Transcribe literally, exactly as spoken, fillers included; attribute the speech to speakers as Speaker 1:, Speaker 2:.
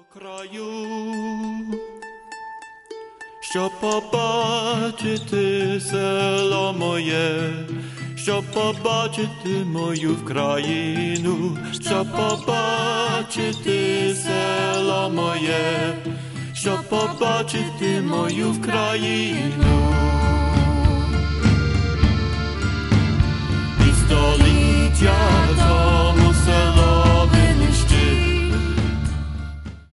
Speaker 1: краю, щоб побачити село моє, щоб побачити мою країну, щоб побачити село моє, щоб побачити мою країну.